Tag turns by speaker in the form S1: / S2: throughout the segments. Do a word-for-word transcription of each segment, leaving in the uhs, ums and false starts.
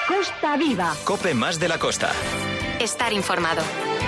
S1: Costa Viva.
S2: COPE más de la costa.
S3: Estar informado.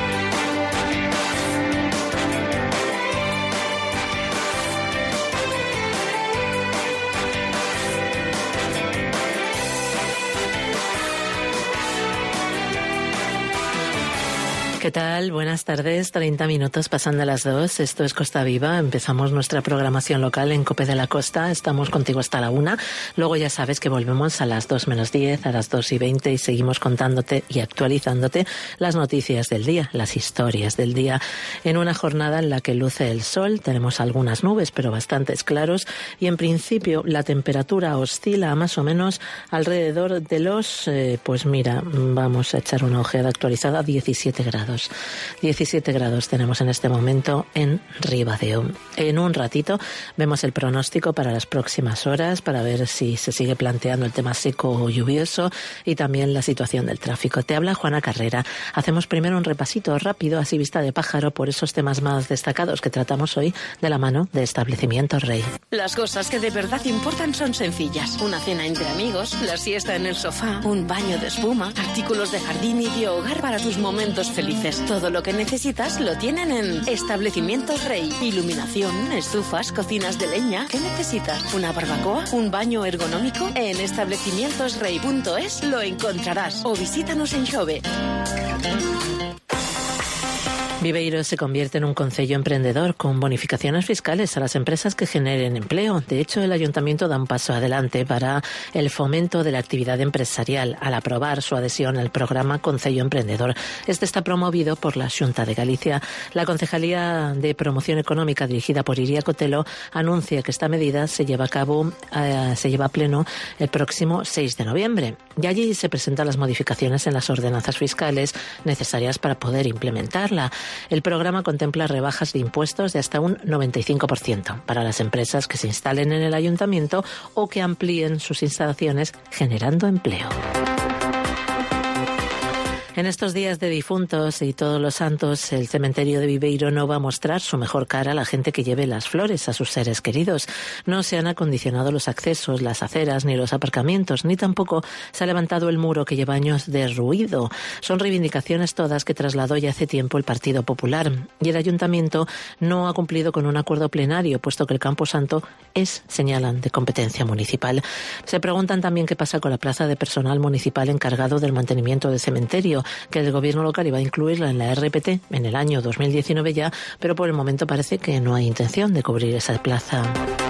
S4: ¿Qué tal? Buenas tardes, treinta minutos pasando a las dos. Esto es Costa Viva. Empezamos nuestra programación local en COPE de la Costa. Estamos contigo hasta la una. Luego ya sabes que volvemos a las dos menos diez, a las dos y veinte y seguimos contándote y actualizándote las noticias del día, las historias del día. En una jornada en la que luce el sol, tenemos algunas nubes, pero bastantes claros. Y en principio la temperatura oscila más o menos alrededor de los, eh, pues mira, vamos a echar una ojeada actualizada, diecisiete grados. diecisiete grados tenemos en este momento en Ribadeo. En un ratito vemos el pronóstico para las próximas horas para ver si se sigue planteando el tema seco o lluvioso y también la situación del tráfico. Te habla Juana Carrera. Hacemos primero un repasito rápido, así vista de pájaro, por esos temas más destacados que tratamos hoy de la mano de Establecimientos Rey.
S5: Las cosas que de verdad importan son sencillas. Una cena entre amigos, la siesta en el sofá, un baño de espuma, artículos de jardín y de hogar para tus momentos felices. Todo lo que necesitas lo tienen en Establecimientos Rey. Iluminación, estufas, cocinas de leña. ¿Qué necesitas? ¿Una barbacoa? ¿Un baño ergonómico? En establecimientos rey punto es lo encontrarás. O visítanos en Xove.
S4: Viveiro se convierte en un concello emprendedor con bonificaciones fiscales a las empresas que generen empleo. De hecho, el Ayuntamiento da un paso adelante para el fomento de la actividad empresarial al aprobar su adhesión al programa Concello Emprendedor. Este está promovido por la Xunta de Galicia. La Concejalía de Promoción Económica, dirigida por Iria Cotelo, anuncia que esta medida se lleva a cabo, eh, se lleva a pleno el próximo seis de noviembre. Y allí se presentan las modificaciones en las ordenanzas fiscales necesarias para poder implementarla. El programa contempla rebajas de impuestos de hasta un noventa y cinco por ciento para las empresas que se instalen en el ayuntamiento o que amplíen sus instalaciones generando empleo. En estos días de difuntos y todos los santos, el cementerio de Viveiro no va a mostrar su mejor cara a la gente que lleve las flores a sus seres queridos. No se han acondicionado los accesos, las aceras ni los aparcamientos, ni tampoco se ha levantado el muro que lleva años derruido. Son reivindicaciones todas que trasladó ya hace tiempo el Partido Popular. Y el Ayuntamiento no ha cumplido con un acuerdo plenario, puesto que el Camposanto es, señalan, de competencia municipal. Se preguntan también qué pasa con la plaza de personal municipal encargado del mantenimiento del cementerio, que el gobierno local iba a incluirla en la R P T en el año dos mil diecinueve ya, pero por el momento parece que no hay intención de cubrir esa plaza.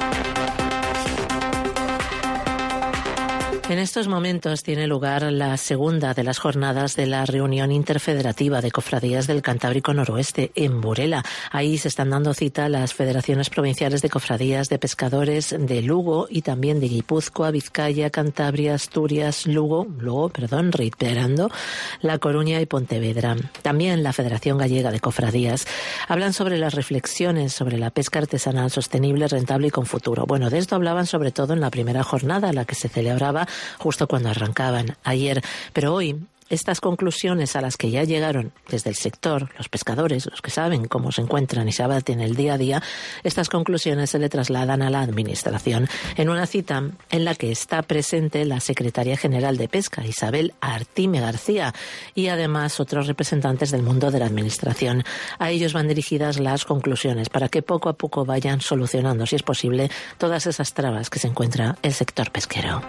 S4: En estos momentos tiene lugar la segunda de las jornadas de la reunión interfederativa de cofradías del Cantábrico Noroeste en Burela. Ahí se están dando cita las federaciones provinciales de cofradías de pescadores de Lugo y también de Guipúzcoa, Vizcaya, Cantabria, Asturias, Lugo, Lugo, perdón, reiterando, La Coruña y Pontevedra. También la Federación Gallega de Cofradías. Hablan sobre las reflexiones sobre la pesca artesanal sostenible, rentable y con futuro. Bueno, de esto hablaban sobre todo en la primera jornada, la que se celebraba justo cuando arrancaban ayer, pero hoy estas conclusiones a las que ya llegaron desde el sector, los pescadores, los que saben cómo se encuentran y se abaten el día a día, estas conclusiones se le trasladan a la Administración en una cita en la que está presente la Secretaria General de Pesca, Isabel Artime García, y además otros representantes del mundo de la Administración. A ellos van dirigidas las conclusiones para que poco a poco vayan solucionando, si es posible, todas esas trabas que se encuentra el sector pesquero.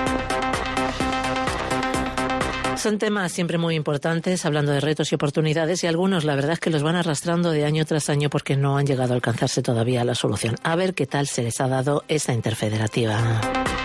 S4: Son temas siempre muy importantes, hablando de retos y oportunidades, y algunos la verdad es que los van arrastrando de año tras año porque no han llegado a alcanzarse todavía la solución. A ver qué tal se les ha dado esta interfederativa.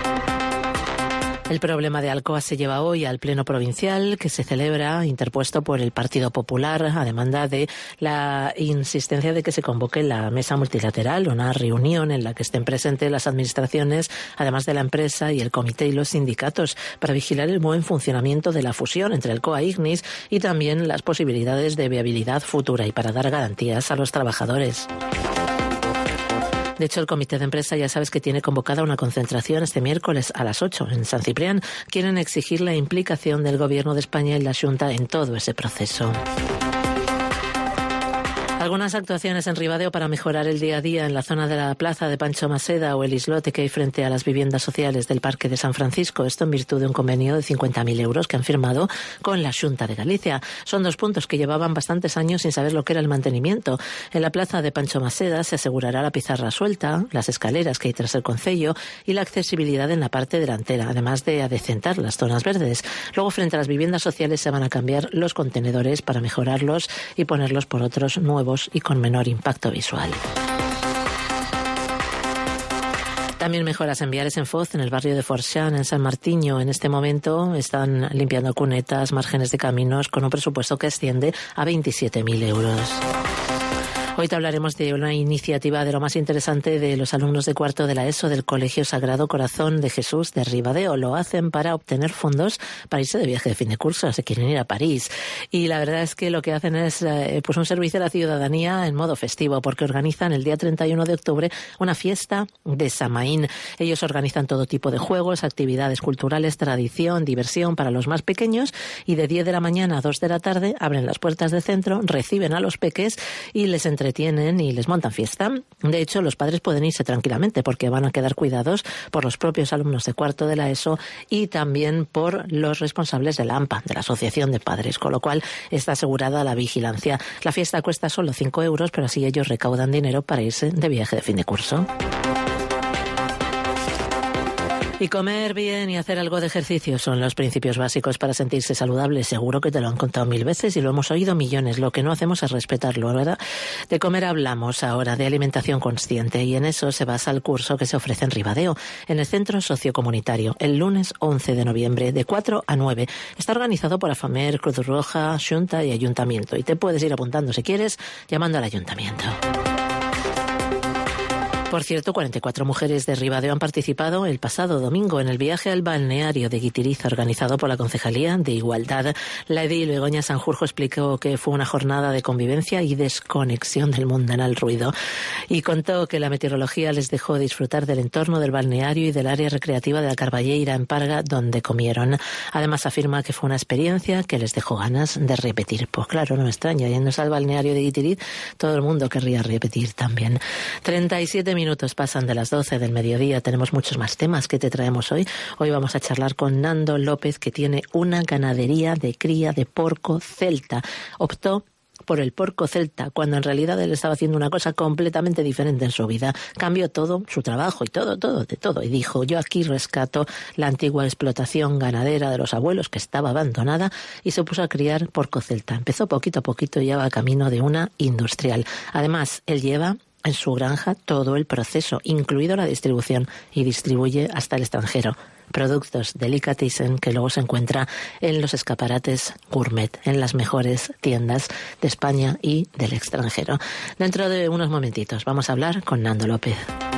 S4: El problema de Alcoa se lleva hoy al Pleno Provincial, que se celebra, interpuesto por el Partido Popular, a demanda de la insistencia de que se convoque la mesa multilateral, una reunión en la que estén presentes las administraciones, además de la empresa y el comité y los sindicatos, para vigilar el buen funcionamiento de la fusión entre Alcoa e Ignis y también las posibilidades de viabilidad futura y para dar garantías a los trabajadores. De hecho, el comité de empresa ya sabes que tiene convocada una concentración este miércoles a las ocho en San Ciprián. Quieren exigir la implicación del Gobierno de España y la Xunta en todo ese proceso. Algunas actuaciones en Ribadeo para mejorar el día a día en la zona de la plaza de Pancho Maseda o el islote que hay frente a las viviendas sociales del Parque de San Francisco. Esto en virtud de un convenio de cincuenta mil euros que han firmado con la Xunta de Galicia. Son dos puntos que llevaban bastantes años sin saber lo que era el mantenimiento. En la plaza de Pancho Maseda se asegurará la pizarra suelta, las escaleras que hay tras el concello y la accesibilidad en la parte delantera, además de adecentar las zonas verdes. Luego, frente a las viviendas sociales se van a cambiar los contenedores para mejorarlos y ponerlos por otros nuevos y con menor impacto visual. También mejoras en viales en Foz, en el barrio de Forxán, en San Martiño. En este momento están limpiando cunetas, márgenes de caminos, con un presupuesto que asciende a veintisiete mil euros. Hoy te hablaremos de una iniciativa de lo más interesante de los alumnos de cuarto de la ESO del Colegio Sagrado Corazón de Jesús de Ribadeo. Lo hacen para obtener fondos para irse de viaje de fin de curso. Se quieren ir a París. Y la verdad es que lo que hacen es eh, pues un servicio a la ciudadanía en modo festivo, porque organizan el día treinta y uno de octubre una fiesta de Samaín. Ellos organizan todo tipo de juegos, actividades culturales, tradición, diversión para los más pequeños, y de diez de la mañana a dos de la tarde abren las puertas del centro, reciben a los peques y les entretienen entretienen y les montan fiesta. De hecho, los padres pueden irse tranquilamente porque van a quedar cuidados por los propios alumnos de cuarto de la ESO y también por los responsables de la AMPA, de la Asociación de Padres, con lo cual está asegurada la vigilancia. La fiesta cuesta solo cinco euros, pero así ellos recaudan dinero para irse de viaje de fin de curso. Y comer bien y hacer algo de ejercicio son los principios básicos para sentirse saludable. Seguro que te lo han contado mil veces y lo hemos oído millones. Lo que no hacemos es respetarlo, ¿verdad? De comer hablamos ahora, de alimentación consciente, y en eso se basa el curso que se ofrece en Ribadeo, en el Centro Sociocomunitario, el lunes once de noviembre, de cuatro a nueve. Está organizado por AFAMER, Cruz Roja, Xunta y Ayuntamiento. Y te puedes ir apuntando si quieres, llamando al Ayuntamiento. Por cierto, cuarenta y cuatro mujeres de Ribadeo han participado el pasado domingo en el viaje al balneario de Guitiriz organizado por la Concejalía de Igualdad. La edil Begoña Sanjurjo explicó que fue una jornada de convivencia y desconexión del mundanal ruido y contó que la meteorología les dejó disfrutar del entorno del balneario y del área recreativa de la Carballeira en Parga, donde comieron. Además, afirma que fue una experiencia que les dejó ganas de repetir. Pues claro, no me extraña, yéndose al balneario de Guitiriz, todo el mundo querría repetir también. treinta y siete minutos pasan de las doce del mediodía. Tenemos muchos más temas que te traemos hoy. Hoy vamos a charlar con Nando López, que tiene una ganadería de cría de porco celta. Optó por el porco celta, cuando en realidad él estaba haciendo una cosa completamente diferente en su vida. Cambió todo, su trabajo y todo, todo, de todo. Y dijo, yo aquí rescato la antigua explotación ganadera de los abuelos que estaba abandonada, y se puso a criar porco celta. Empezó poquito a poquito y ya va camino de una industrial. Además, él lleva en su granja todo el proceso, incluido la distribución, y distribuye hasta el extranjero productos delicatessen que luego se encuentra en los escaparates gourmet, en las mejores tiendas de España y del extranjero. Dentro de unos momentitos vamos a hablar con Nando López.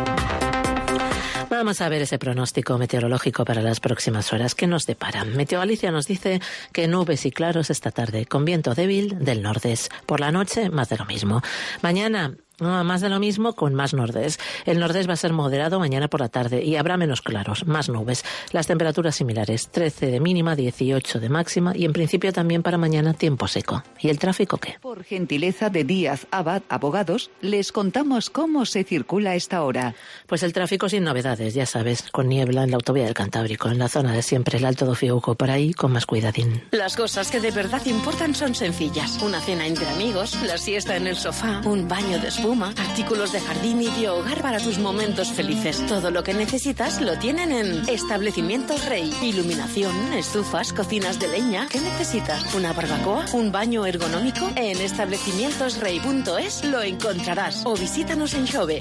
S4: Vamos a ver ese pronóstico meteorológico para las próximas horas. ¿Qué nos depara? Meteo Galicia nos dice que nubes y claros esta tarde, con viento débil del nordés. Por la noche, más de lo mismo. Mañana, no, más de lo mismo con más nordés. El nordés va a ser moderado mañana por la tarde y habrá menos claros, más nubes. Las temperaturas similares, trece de mínima, dieciocho de máxima, y en principio también para mañana tiempo seco. ¿Y el tráfico qué?
S1: Por gentileza de Díaz Abad Abogados, les contamos cómo se circula a esta hora.
S4: Pues el tráfico sin novedades, ya sabes, con niebla en la autovía del Cantábrico, en la zona de siempre, el Alto do Fiuco, por ahí con más cuidadín.
S5: Las cosas que de verdad importan son sencillas. Una cena entre amigos, la siesta en el sofá, un baño de espuma, artículos de jardín y de hogar para tus momentos felices. Todo lo que necesitas lo tienen en Establecimientos Rey. Iluminación, estufas, cocinas de leña. ¿Qué necesitas? ¿Una barbacoa? ¿Un baño ergonómico? En establecimientos rey punto es lo encontrarás. O visítanos en Xove.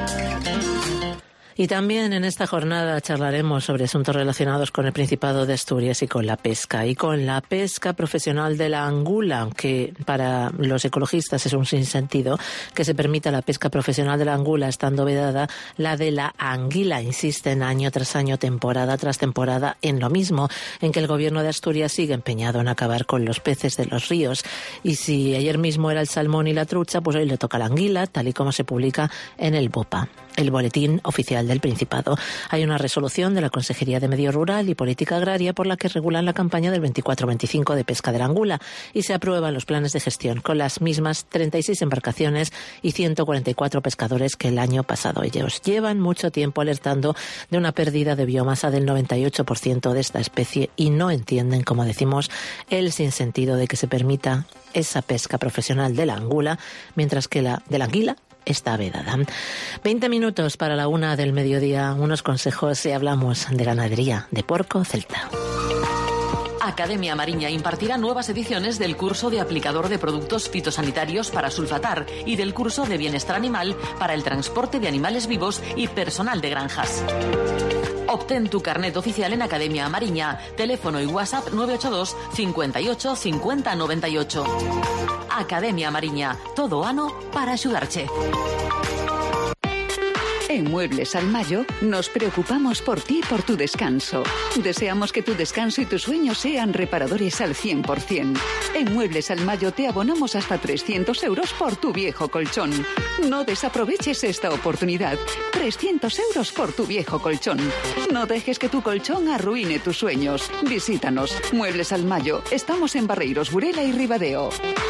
S4: Y también en esta jornada charlaremos sobre asuntos relacionados con el Principado de Asturias y con la pesca. Y con la pesca profesional de la angula, que para los ecologistas es un sinsentido que se permita la pesca profesional de la angula, estando vedada la de la anguila. Insisten año tras año, temporada tras temporada, en lo mismo, en que el gobierno de Asturias sigue empeñado en acabar con los peces de los ríos. Y si ayer mismo era el salmón y la trucha, pues hoy le toca la anguila, tal y como se publica en el BOPA, el Boletín Oficial General del Principado. Hay una resolución de la Consejería de Medio Rural y Política Agraria por la que regulan la campaña del veinticuatro veinticinco de pesca de la angula y se aprueban los planes de gestión con las mismas treinta y seis embarcaciones y ciento cuarenta y cuatro pescadores que el año pasado. Ellos llevan mucho tiempo alertando de una pérdida de biomasa del noventa y ocho por ciento de esta especie y no entienden, como decimos, el sinsentido de que se permita esa pesca profesional de la angula, mientras que la de la anguila está vedada. Veinte minutos para la una del mediodía, unos consejos y hablamos de ganadería de porco celta.
S2: Academia Mariña impartirá nuevas ediciones del curso de aplicador de productos fitosanitarios para sulfatar y del curso de bienestar animal para el transporte de animales vivos y personal de granjas. Obtén tu carnet oficial en Academia Mariña. Teléfono y WhatsApp nueve ocho dos, cincuenta y ocho, cincuenta, noventa y ocho. Academia Mariña. Todo ano para axudarche.
S1: En Muebles al Mayo nos preocupamos por ti y por tu descanso. Deseamos que tu descanso y tus sueños sean reparadores al cien por ciento. En Muebles al Mayo te abonamos hasta trescientos euros por tu viejo colchón. No desaproveches esta oportunidad. trescientos euros por tu viejo colchón. No dejes que tu colchón arruine tus sueños. Visítanos. Muebles al Mayo. Estamos en Barreiros, Burela y Ribadeo.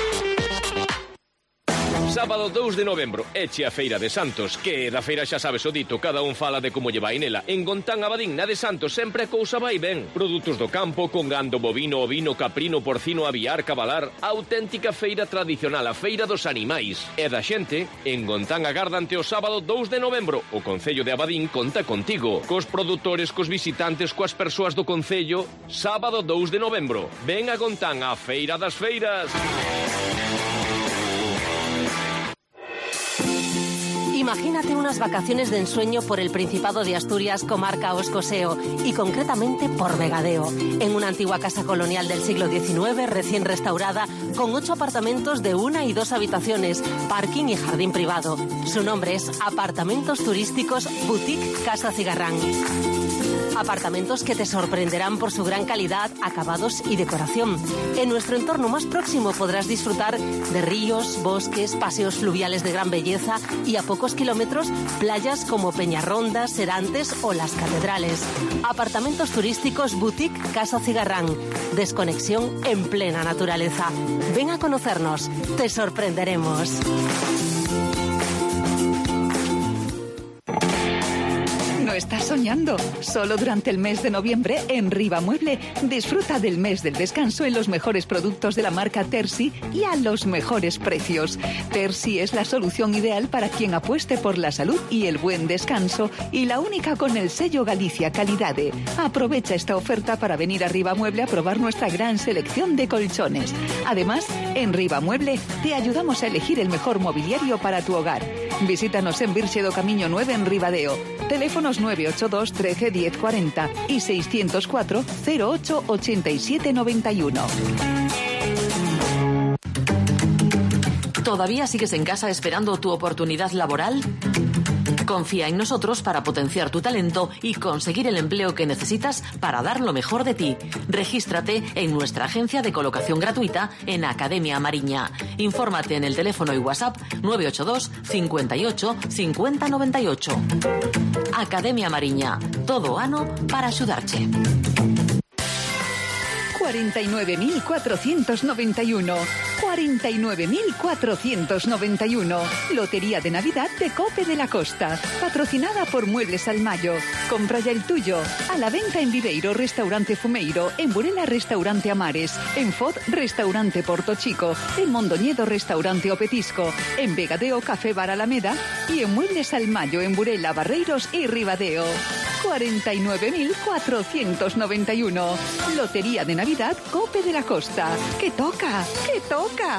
S6: Sábado dous de novembro, eche a Feira de Santos, que da feira xa sabes o dito, cada un fala de como lle vai nela. En Gontán Abadín, na de Santos, sempre a cousa vai ben. Produtos do campo, con gando bovino, ovino, caprino, porcino, aviar, cabalar. Auténtica feira tradicional, a feira dos animais. E da xente, en Gontán agardante o sábado dous de novembro. O Concello de Abadín conta contigo. Cos produtores, cos visitantes, coas persoas do Concello. Sábado dous de novembro. Ven a Gontán, a Feira das Feiras.
S3: Imagínate unas vacaciones de ensueño por el Principado de Asturias, comarca Oscoseo, y concretamente por Vegadeo, en una antigua casa colonial del siglo diecinueve, recién restaurada, con ocho apartamentos de una y dos habitaciones, parking y jardín privado. Su nombre es Apartamentos Turísticos Boutique Casa Cigarrán. Apartamentos que te sorprenderán por su gran calidad, acabados y decoración. En nuestro entorno más próximo podrás disfrutar de ríos, bosques, paseos fluviales de gran belleza y a pocos kilómetros playas como Peñarronda, Serantes o Las Catedrales. Apartamentos turísticos Boutique Casa Cigarrán. Desconexión en plena naturaleza. Ven a conocernos, te sorprenderemos.
S1: No estás soñando. Solo durante el mes de noviembre en Riva Mueble disfruta del mes del descanso en los mejores productos de la marca Terzi y a los mejores precios. Terzi es la solución ideal para quien apueste por la salud y el buen descanso y la única con el sello Galicia Calidade. Aprovecha esta oferta para venir a Riva Mueble a probar nuestra gran selección de colchones. Además, en Riva Mueble te ayudamos a elegir el mejor mobiliario para tu hogar. Visítanos en Virxe do Camiño nueve en Ribadeo. Teléfonos nueve ocho dos, trece, diez, cuarenta y seiscientos cuatro, cero ocho, ochenta y siete, noventa y uno.
S2: ¿Todavía sigues en casa esperando tu oportunidad laboral? Confía en nosotros para potenciar tu talento y conseguir el empleo que necesitas para dar lo mejor de ti. Regístrate en nuestra agencia de colocación gratuita en Academia Mariña. Infórmate en el teléfono y WhatsApp nueve ocho dos, cincuenta y ocho, cincuenta, noventa y ocho. Academia Mariña. Todo ano para axudarche.
S1: cuarenta y nueve mil cuatrocientos noventa y uno. cuarenta y nueve mil cuatrocientos noventa y uno. Lotería de Navidad de Cope de la Costa. Patrocinada por Muebles al Mayo. Compra ya el tuyo. A la venta en Viveiro, Restaurante Fumeiro. En Burela, Restaurante Amares. En Fod, Restaurante Porto Chico. En Mondoñedo, Restaurante Opetisco. En Vegadeo, Café Bar Alameda. Y en Muebles al Mayo, en Burela, Barreiros y Ribadeo. cuarenta y nueve mil cuatrocientos noventa y uno. Lotería de Navidad Cope de la Costa. ¡Que toca! ¡Que toca!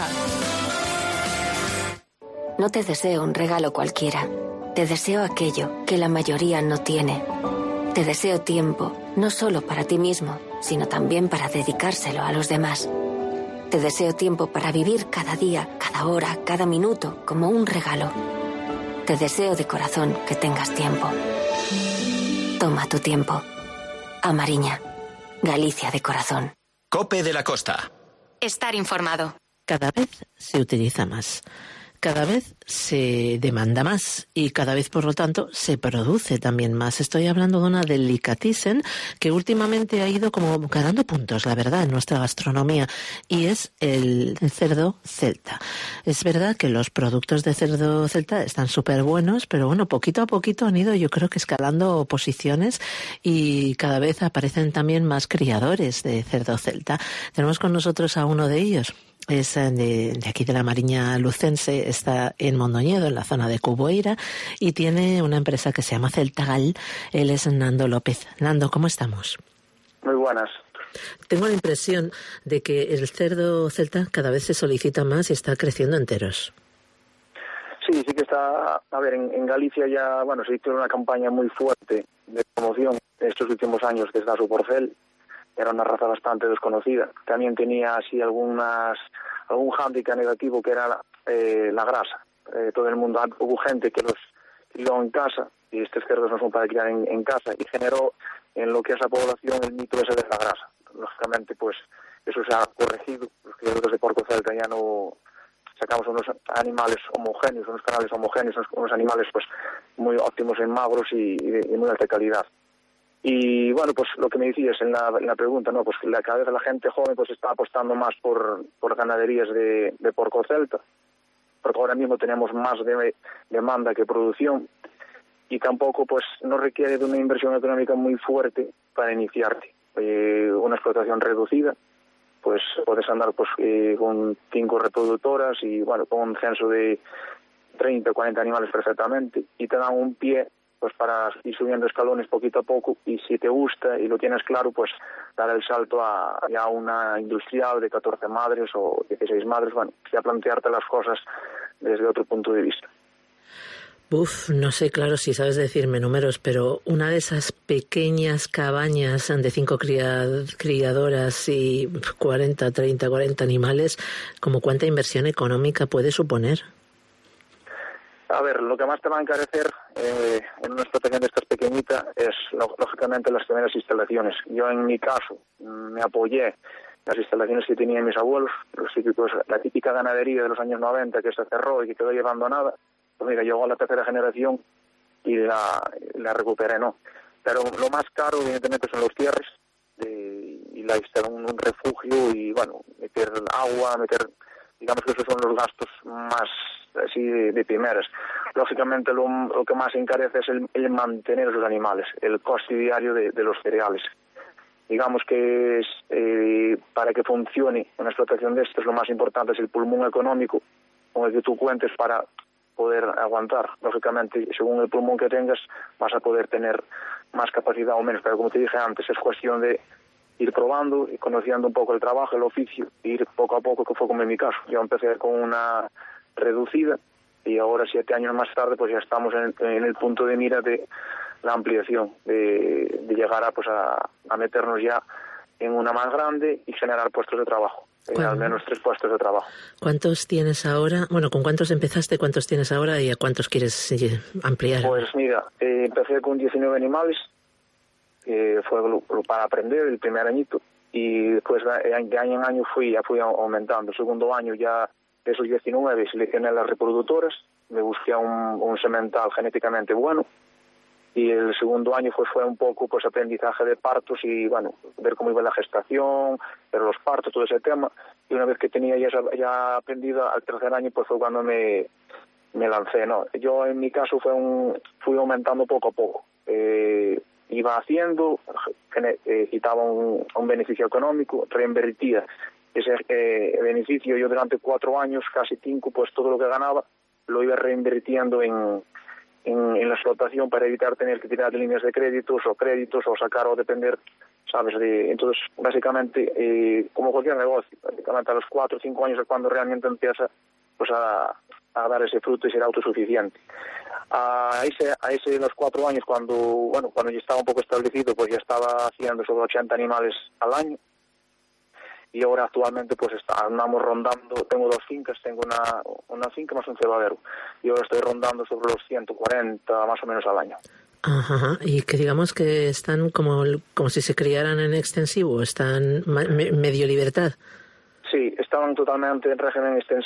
S7: No te deseo un regalo cualquiera. Te deseo aquello que la mayoría no tiene. Te deseo tiempo, no solo para ti mismo, sino también para dedicárselo a los demás. Te deseo tiempo para vivir cada día, cada hora, cada minuto como un regalo. Te deseo de corazón que tengas tiempo. Toma tu tiempo. Amariña, Galicia de corazón.
S8: Cope de la Costa.
S3: Estar informado.
S4: Cada vez se utiliza más. cada vez se demanda más y cada vez, por lo tanto, se produce también más. Estoy hablando de una delicatessen que últimamente ha ido como ganando puntos, la verdad, en nuestra gastronomía, y es el cerdo celta. Es verdad que los productos de cerdo celta están súper buenos, pero bueno, poquito a poquito han ido, yo creo que escalando posiciones, y cada vez aparecen también más criadores de cerdo celta. Tenemos con nosotros a uno de ellos. Es de, de aquí de la Mariña Lucense, está en Mondoñedo, en la zona de Cuboeira, y tiene una empresa que se llama Celtagal. Él es Nando López. Nando, ¿cómo estamos?
S8: Muy buenas.
S4: Tengo la impresión de que el cerdo celta cada vez se solicita más y está creciendo enteros.
S8: Sí, sí que está. A ver, en, en Galicia ya, bueno, se hizo una campaña muy fuerte de promoción estos últimos años desde su porcel. Era una raza bastante desconocida. También tenía así algunas algún hándicap negativo, que era la, eh, la grasa. Eh, todo el mundo, hubo gente que los crió en casa, y estos cerdos no son para criar en, en casa, y generó en lo que es la población el mito ese de la grasa. Lógicamente, pues eso se ha corregido. Los criadores de porco celta ya no sacamos unos animales homogéneos, unos canales homogéneos, unos, unos animales pues muy óptimos en magros y, y de y muy alta calidad. Y bueno, pues lo que me decías en la, en la pregunta, ¿no? Pues la, cada vez la gente joven pues está apostando más por, por ganaderías de, de porco celta, porque ahora mismo tenemos más de, demanda que producción, y tampoco pues no requiere de una inversión económica muy fuerte para iniciarte. Eh, una explotación reducida, pues puedes andar pues eh, con cinco reproductoras y bueno, con un censo de treinta o cuarenta animales perfectamente, y te dan un pie pues para ir subiendo escalones poquito a poco, y si te gusta y lo tienes claro, pues dar el salto a ya una industrial de catorce madres o dieciséis madres, bueno, ya plantearte las cosas desde otro punto de vista.
S4: Uf, no sé, claro, si sabes decirme números, pero una de esas pequeñas cabañas de cinco criadoras y cuarenta, treinta, cuarenta animales, ¿como cuánta inversión económica puede suponer?
S8: A ver, lo que más te va a encarecer eh, en una explotación de estas pequeñitas es, lógicamente, las primeras instalaciones. Yo, en mi caso, me apoyé en las instalaciones que tenían mis abuelos, los típicos, la típica ganadería de los años noventa que se cerró y que quedó ahí abandonada. Pues mira, llegó a la tercera generación y la, la recuperé, ¿no? Pero lo más caro, evidentemente, son los cierres eh, y la instalar un, un refugio y, bueno, meter agua, meter... Digamos que esos son los gastos más así de, de primeras. Lógicamente lo, lo que más encarece es el, el mantener esos animales, el coste diario de, de los cereales. Digamos que es, eh, para que funcione una explotación de estas, lo más importante es el pulmón económico con el que tú cuentes para poder aguantar. Lógicamente, según el pulmón que tengas, vas a poder tener más capacidad o menos, pero como te dije antes, es cuestión de ir probando y conociendo un poco el trabajo, el oficio, ir poco a poco, que fue como en mi caso. Yo empecé con una reducida y ahora, siete años más tarde, pues ya estamos en, en el punto de mira de la ampliación, de, de llegar a, pues a, a meternos ya en una más grande y generar puestos de trabajo, en al menos tres puestos de trabajo.
S4: ¿Cuántos tienes ahora? Bueno, ¿con cuántos empezaste, cuántos tienes ahora y a cuántos quieres ampliar?
S8: Pues mira, eh, empecé con diecinueve animales, que fue para aprender el primer añito, y después de año en año fui ya fui aumentando. El segundo año ya de esos diecinueve seleccioné las reproductoras, me busqué un, un semental genéticamente bueno, y el segundo año pues fue un poco pues aprendizaje de partos y bueno, ver cómo iba la gestación, ver los partos, todo ese tema, y una vez que tenía ya, ya aprendido, al tercer año pues fue cuando me, me lancé, ¿no? Yo en mi caso fue un, fui aumentando poco a poco. Eh, iba haciendo, eh, quitaba un, un beneficio económico, reinvertía ese eh, beneficio. Yo durante cuatro años, casi cinco, pues todo lo que ganaba lo iba reinvirtiendo en, en, en la explotación para evitar tener que tirar de líneas de créditos o créditos o sacar o depender, ¿sabes? De, entonces, básicamente, eh, como cualquier negocio, básicamente a los cuatro o cinco años es cuando realmente empieza pues a, a dar ese fruto y ser autosuficiente. A ese, a ese los cuatro años, cuando bueno cuando ya estaba un poco establecido, pues ya estaba haciendo sobre ochenta animales al año, y ahora actualmente pues está, andamos rondando, tengo dos fincas, tengo una, una finca más un cebadero, y ahora estoy rondando sobre los ciento cuarenta más o menos al año.
S4: Ajá, y que digamos que están como, como si se criaran en extensivo, están me, medio libertad.
S8: Sí, estaban totalmente en régimen extensivo,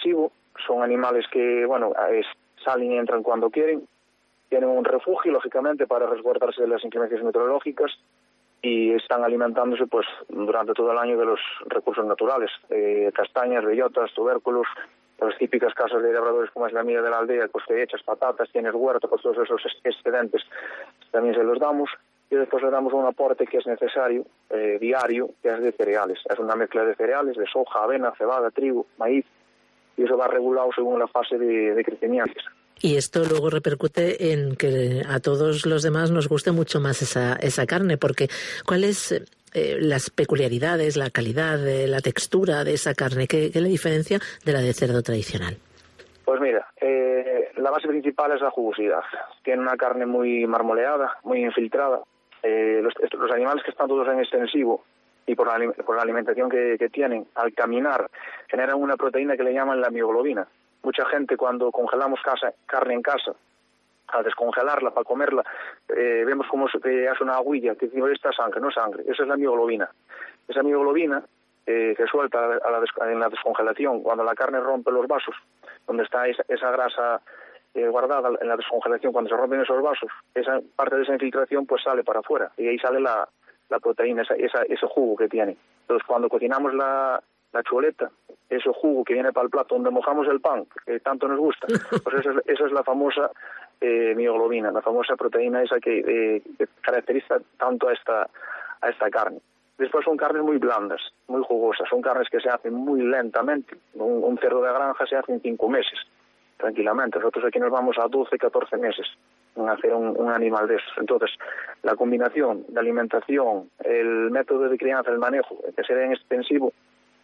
S8: son animales que, bueno, es, salen y entran cuando quieren, tienen un refugio, lógicamente, para resguardarse de las inclemencias meteorológicas y están alimentándose pues durante todo el año de los recursos naturales, eh, castañas, bellotas, tubérculos, las típicas casas de labradores como es la mía de la aldea, pues que echas patatas, tienes huerto, pues todos esos excedentes también se los damos, y después le damos un aporte que es necesario, eh, diario, que es de cereales. Es una mezcla de cereales, de soja, avena, cebada, trigo, maíz, y eso va regulado según la fase de, de crecimiento.
S4: Y esto luego repercute en que a todos los demás nos guste mucho más esa, esa carne, porque ¿cuáles eh, las peculiaridades, la calidad, eh, la textura de esa carne? ¿Qué, qué le diferencia de la de cerdo tradicional?
S8: Pues mira, eh, la base principal es la jugosidad. Tiene una carne muy marmoleada, muy infiltrada. Eh, los, los animales que están todos en extensivo y por la, por la alimentación que, que tienen, al caminar, generan una proteína que le llaman la mioglobina. Mucha gente cuando congelamos casa, carne en casa, al descongelarla para comerla, eh, vemos cómo se hace una aguilla, que decimos, esta sangre, no sangre, esa es la mioglobina. Esa mioglobina eh, que suelta a la des, en la descongelación, cuando la carne rompe los vasos, donde está esa, esa grasa eh, guardada en la descongelación, cuando se rompen esos vasos, esa parte de esa infiltración pues sale para afuera, y ahí sale la, la proteína, esa, esa, ese jugo que tiene. Entonces cuando cocinamos la... la chuleta, ese jugo que viene para el plato donde mojamos el pan, que tanto nos gusta, pues esa es, esa es la famosa eh, mioglobina, la famosa proteína esa que, eh, que caracteriza tanto a esta, a esta carne. Después son carnes muy blandas, muy jugosas, son carnes que se hacen muy lentamente. Un, un cerdo de granja se hace en cinco meses, tranquilamente. Nosotros aquí nos vamos a doce, catorce meses en hacer un, un animal de esos. Entonces, la combinación de alimentación, el método de crianza, el manejo, que sea en extensivo,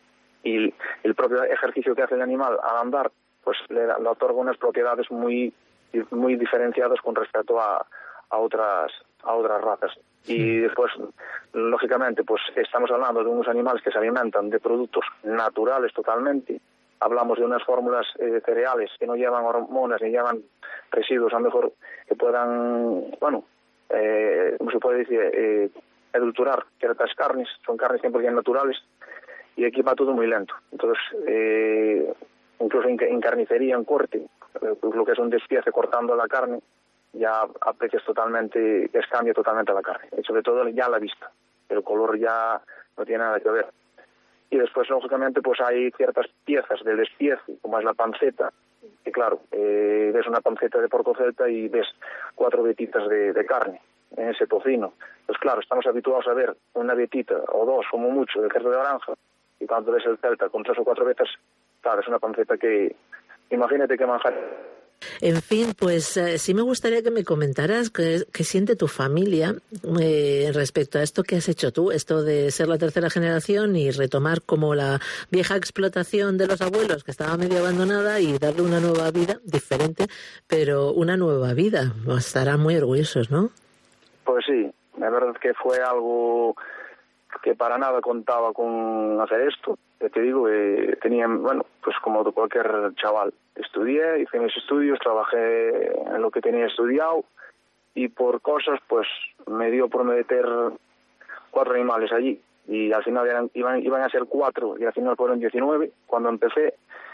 S8: y el propio ejercicio que hace el animal al andar, pues le, le otorga unas propiedades muy muy diferenciadas con respecto a, a otras a otras razas. Y después, lógicamente, pues estamos hablando de unos animales que se alimentan de productos naturales totalmente. Hablamos de unas fórmulas eh, cereales que no llevan hormonas ni llevan residuos, a lo mejor que puedan, bueno, eh, como se puede decir, eh, edulturar ciertas carnes. Son carnes cien por ciento naturales. Y aquí va todo muy lento. Entonces, eh, incluso en, en carnicería, en corte, eh, lo que es un despiece cortando la carne, ya aprecias totalmente, es cambia totalmente la carne. Y sobre todo ya la vista. El color ya no tiene nada que ver. Y después, lógicamente, pues hay ciertas piezas del despiece, como es la panceta, que claro, eh, ves una panceta de porco celta y ves cuatro vetitas de, de carne en ese tocino. Pues claro, estamos habituados a ver una vetita o dos, como mucho, de cerdo de granja. Y cuando ves el celta con tres o cuatro vetas, claro, es una panceta que, imagínate que manjar.
S4: En fin, pues eh, sí me gustaría que me comentaras qué, qué siente tu familia eh, respecto a esto que has hecho tú, esto de ser la tercera generación y retomar como la vieja explotación de los abuelos que estaba medio abandonada y darle una nueva vida, diferente, pero una nueva vida. Estarán muy orgullosos, ¿no?
S8: Pues sí, la verdad es que fue algo que para nada contaba con hacer esto. Ya te digo, eh, tenía, bueno, pues como cualquier chaval, estudié, hice mis estudios, trabajé en lo que tenía estudiado y por cosas, pues me dio por meter cuatro animales allí y al final eran, iban, iban a ser cuatro y al final fueron diecinueve cuando empecé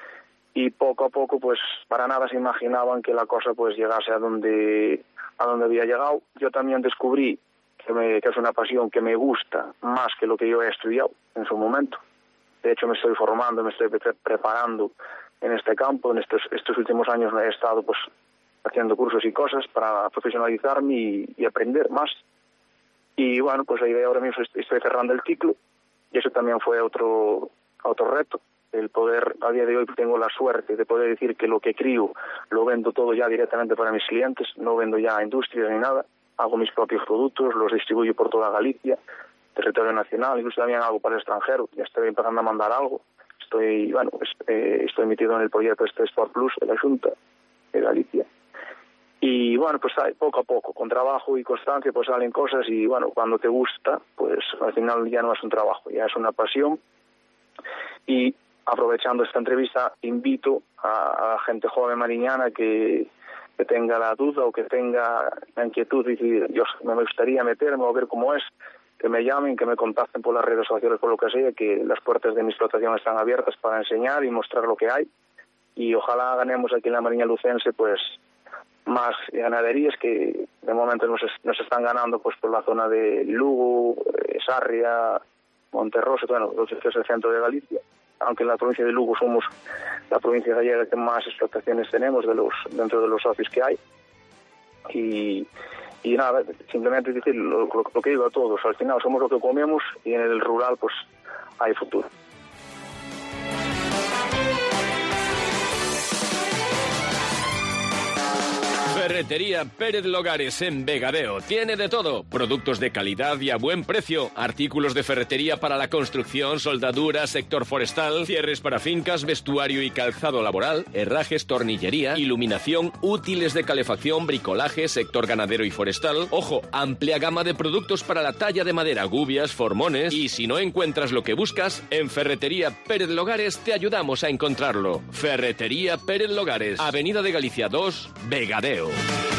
S8: y poco a poco, pues para nada se imaginaban que la cosa pues llegase a donde, a donde había llegado. Yo también descubrí que, me, que es una pasión que me gusta más que lo que yo he estudiado en su momento. De hecho, me estoy formando, me estoy pre- preparando en este campo. En estos, estos últimos años he estado pues haciendo cursos y cosas para profesionalizarme y, y aprender más. Y bueno, pues ahí ahora mismo estoy cerrando el ciclo y eso también fue otro otro reto. El poder, a día de hoy tengo la suerte de poder decir que lo que crío lo vendo todo ya directamente para mis clientes, no vendo ya a industrias ni nada. Hago mis propios productos, los distribuyo por toda Galicia, territorio nacional, incluso también hago para el extranjero. Ya estoy empezando a mandar algo. Estoy, bueno, pues, eh, estoy metido en el proyecto este Sport Plus de la Junta de Galicia. Y bueno, pues poco a poco, con trabajo y constancia, pues salen cosas y bueno, cuando te gusta, pues al final ya no es un trabajo, ya es una pasión. Y aprovechando esta entrevista, invito a, a gente joven mariñana que, que tenga la duda o que tenga la inquietud y decir, yo me gustaría meterme o ver cómo es, que me llamen, que me contacten por las redes sociales, por lo que sea, que las puertas de mi explotación están abiertas para enseñar y mostrar lo que hay. y ojalá ganemos aquí en la Mariña Lucense pues más ganaderías que de momento nos, nos están ganando pues por la zona de Lugo, eh, Sarria, Monterroso, bueno, que es el centro de Galicia, aunque en la provincia de Lugo somos la provincia gallega que más explotaciones tenemos de los dentro de los socios que hay. Y, y nada, simplemente decir lo, lo, lo que digo a todos, al final somos lo que comemos y en el rural pues hay futuro.
S6: Ferretería Pérez Logares en Vegadeo. Tiene de todo. Productos de calidad y a buen precio. Artículos de ferretería para la construcción, soldadura, sector forestal, cierres para fincas, vestuario y calzado laboral, herrajes, tornillería, iluminación, útiles de calefacción, bricolaje, sector ganadero y forestal. Ojo, amplia gama de productos para la talla de madera, gubias, formones. Y si no encuentras lo que buscas, en Ferretería Pérez Logares te ayudamos a encontrarlo. Ferretería Pérez Logares, Avenida de Galicia dos, Vegadeo.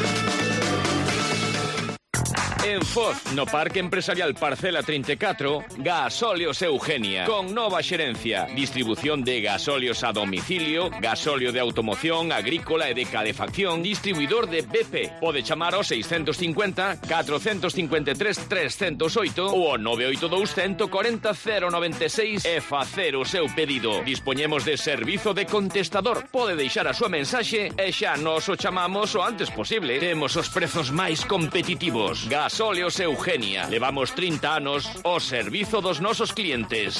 S6: En Foz, no Parque Empresarial Parcela treinta e catro, Gasóleos Eugenia, con nova xerencia, distribución de gasóleos a domicilio, gasóleo de automoción, agrícola e de calefacción, distribuidor de B P. Pode chamar ao seiscentos cincuenta, cuatrocentos cincuenta e tres, trescentos oito ou ao nove oito dous, uno cuarenta, cero noventa e seis e facer o seu pedido. Dispoñemos de servizo de contestador. Pode deixar a súa mensaxe e xa nos o chamamos o antes posible. Temos os prezos máis competitivos. Gas Gasóleos Eugenia. Levamos trinta anos ao servizo dos nosos clientes.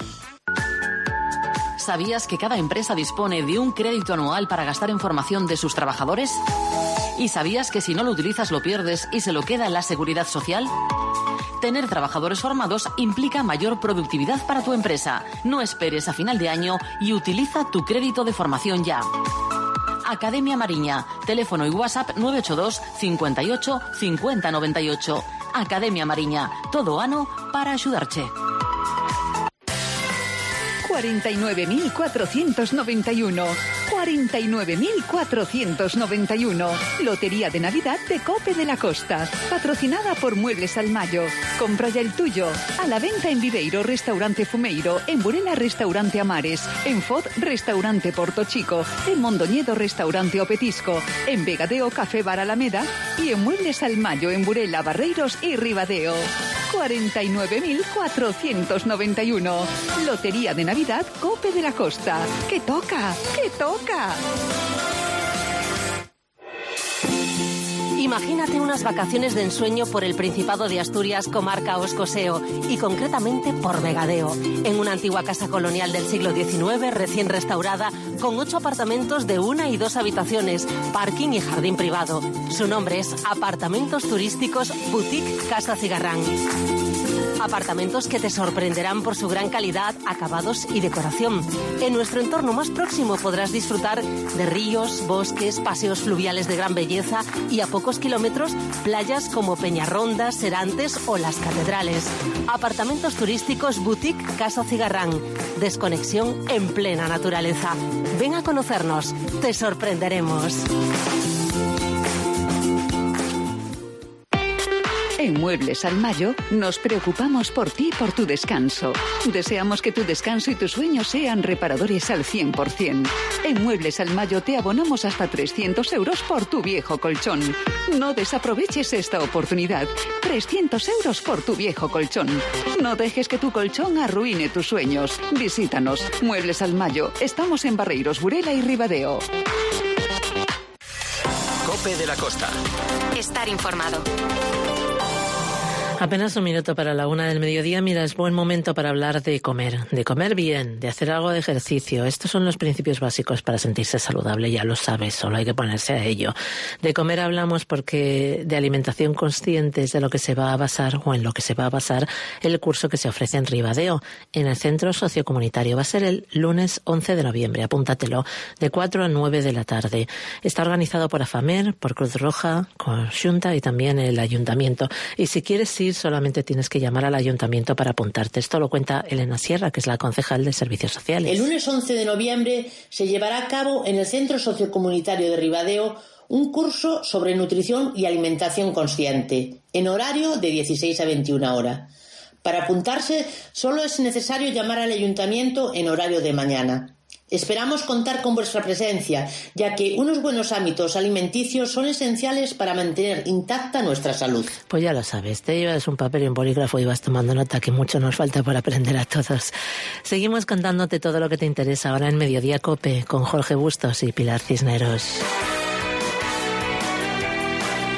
S2: ¿Sabías que cada empresa dispone de un crédito anual para gastar en formación de sus trabajadores? ¿Y sabías que si no lo utilizas lo pierdes y se lo queda en la seguridad social? Tener trabajadores formados implica mayor productividad para tu empresa. No esperes a final de año y utiliza tu crédito de formación ya. Academia Mariña, teléfono y WhatsApp nueve ocho dos, cincuenta y ocho, cincuenta noventa y ocho. Academia Mariña, todo ano para ayudarte.
S1: cuarenta y nueve mil cuatrocientos noventa y uno. cuarenta y nueve mil cuatrocientos noventa y uno. Lotería de Navidad de Cope de la Costa. Patrocinada por Muebles Almayo. Compra ya el tuyo. A la venta en Viveiro, Restaurante Fumeiro. En Burela, Restaurante Amares. En Foz, Restaurante Porto Chico. En Mondoñedo, Restaurante O Petisco. En Vegadeo, Café Bar Alameda. Y en Muebles Almayo, en Burela, Barreiros y Ribadeo. cuarenta y nueve mil cuatrocientos noventa y uno. Lotería de Navidad Cope de la Costa. ¡Que toca! ¡Que toca!
S3: Imagínate unas vacaciones de ensueño por el Principado de Asturias, comarca Oscoseo, y concretamente por Vegadeo, en una antigua casa colonial del siglo diecinueve, recién restaurada, con ocho apartamentos de una y dos habitaciones, parking y jardín privado. Su nombre es Apartamentos Turísticos Boutique Casa Cigarrán. Apartamentos que te sorprenderán por su gran calidad, acabados y decoración. En nuestro entorno más próximo podrás disfrutar de ríos, bosques, paseos fluviales de gran belleza y a pocos kilómetros playas como Peñarronda, Serantes o Las Catedrales. Apartamentos turísticos Boutique Casa Cigarrán. Desconexión en plena naturaleza. Ven a conocernos, te sorprenderemos.
S1: En Muebles Almayo nos preocupamos por ti y por tu descanso. Deseamos que tu descanso y tus sueños sean reparadores al cien por ciento. En Muebles Almayo te abonamos hasta trescientos euros por tu viejo colchón. No desaproveches esta oportunidad. trescientos euros por tu viejo colchón. No dejes que tu colchón arruine tus sueños. Visítanos. Muebles Almayo. Estamos en Barreiros, Burela y Ribadeo.
S9: Cope de la Costa.
S3: Estar informado.
S4: Apenas un minuto para la una del mediodía. Mira, es buen momento para hablar de comer, de comer bien, de hacer algo de ejercicio. Estos son los principios básicos para sentirse saludable, ya lo sabes, solo hay que ponerse a ello. De comer hablamos porque de alimentación consciente es de lo que se va a basar, o en lo que se va a basar, el curso que se ofrece en Ribadeo, en el Centro Sociocomunitario. Va a ser el lunes once de noviembre, apúntatelo, de cuatro a nueve de la tarde. Está organizado por AFAMER, por Cruz Roja, con Xunta y también el Ayuntamiento. Y si quieres ir, solamente tienes que llamar al ayuntamiento para apuntarte. Esto lo cuenta Elena Sierra, que es la concejal de Servicios Sociales.
S10: El lunes once de noviembre se llevará a cabo en el Centro Sociocomunitario de Ribadeo un curso sobre nutrición y alimentación consciente, en horario de dieciséis a veintiuna horas. Para apuntarse solo es necesario llamar al ayuntamiento en horario de mañana. Esperamos contar con vuestra presencia, ya que unos buenos hábitos alimenticios son esenciales para mantener intacta nuestra salud.
S4: Pues ya lo sabes, te llevas un papel y un bolígrafo y vas tomando nota, que mucho nos falta por aprender a todos. Seguimos contándote todo lo que te interesa ahora en Mediodía COPE con Jorge Bustos y Pilar Cisneros.